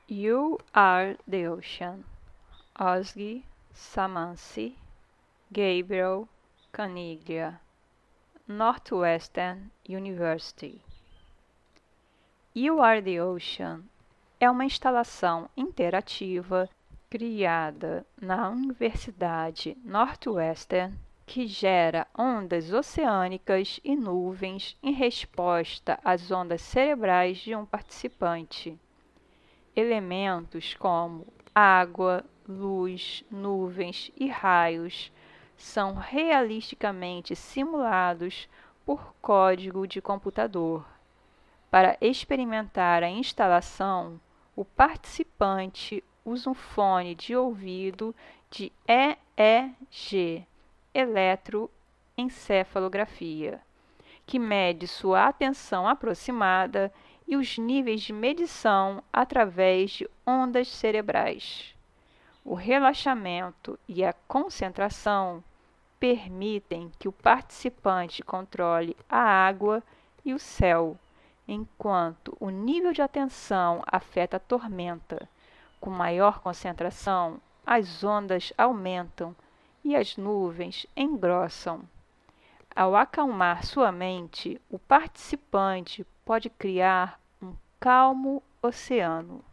You Are the Ocean, Ozgi Samansi, Gabriel Caniglia, Northwestern University. You Are the Ocean é uma instalação interativa criada na Universidade Northwestern que gera ondas oceânicas e nuvens em resposta às ondas cerebrais de um participante. Elementos como água, luz, nuvens e raios são realisticamente simulados por código de computador. Para experimentar a instalação, o participante usa um fone de ouvido de EEG, eletroencefalografia, que mede sua atenção aproximada e os níveis de medição através de ondas cerebrais. O relaxamento e a concentração permitem que o participante controle a água e o céu, enquanto o nível de atenção afeta a tormenta. Com maior concentração, as ondas aumentam e as nuvens engrossam. Ao acalmar sua mente, o participante pode criar um calmo oceano.